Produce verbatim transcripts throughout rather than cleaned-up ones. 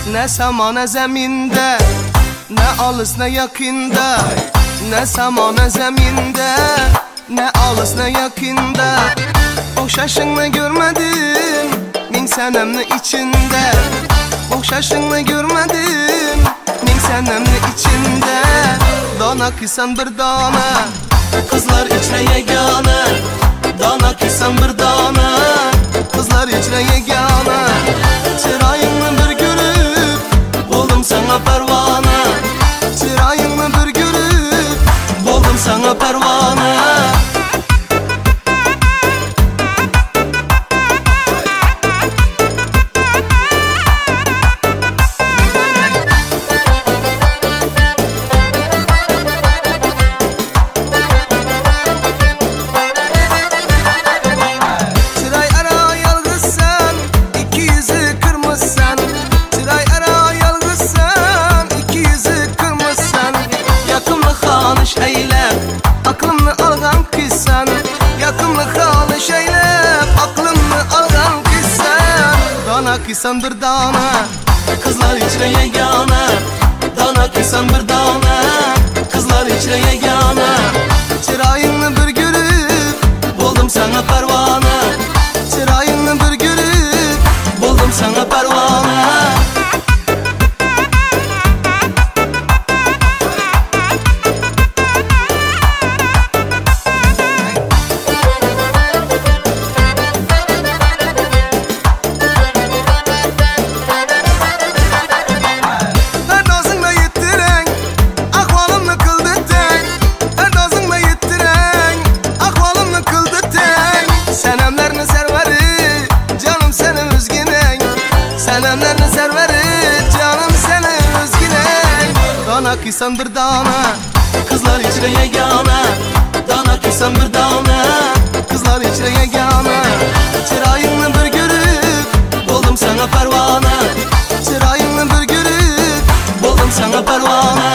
Ne sama ne zeminde, ne alız ne yakında. Ne sama ne zeminde, ne alız ne yakında. Oxşaşınla görmedim min senemni içinde. Oxşaşınla görmedim min senemni içinde. Dana kısan bir dana, kızlar içine yegane. Dana kısan bir dana, kızlar içine yegane. Çırayını bir görüp buldum sana pervane. Çırayını bir görüp buldum sana pervane. Aklımı algan kızsan, yakınlı kalış eylep. Aklımı algan kızsan, dana kızsan bir dana, kızlar içine yegane. Dana kızsan bir dana, kızlar içine yegane. Çırayını bir görüp buldum sana pervane. Çırayını bir görüp buldum sana pervane. Senemlerini serveri canım senin özgüne. Dana kıysan bir dana, kızlar içine yegane. Dana kıysan bir dana, kızlar içine yegane. Çırayını bir görüp buldum sana pervane. Çırayını bir görüp buldum sana pervane.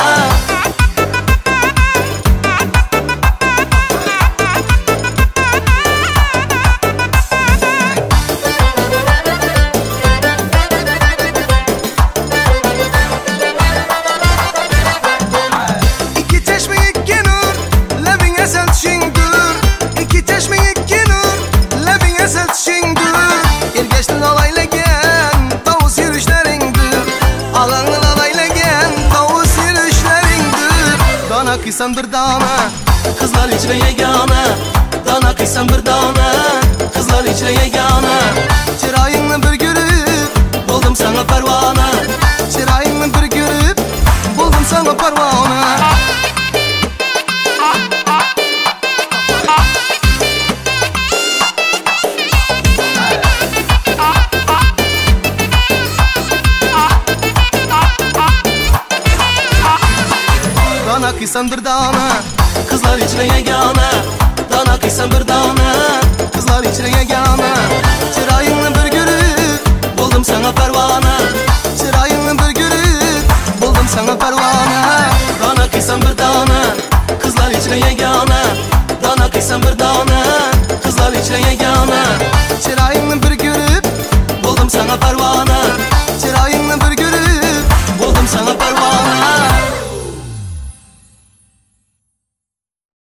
Dana kıysan bir dana, kızlar içine yegane. Dana kıysan bir dana, kızlar içine yegane. Çırayını bir görüp buldum sana pervane. Çırayını bir görüp buldum sana pervane. Dana kıysan bir dana, kızlar içine yegane. Dana kıysan bir dana, kızlar içine yegane. Çırayını bir görüp buldum sana pervane. Çırayını bir görüp buldum sana pervane. Dana kıysan bir dana, kızlar içine yegane. Dana kıysan bir dana, kızlar içine yegane. Çırayını bir görüp buldum sana pervane. Çırayını bir görüp buldum sana pervane.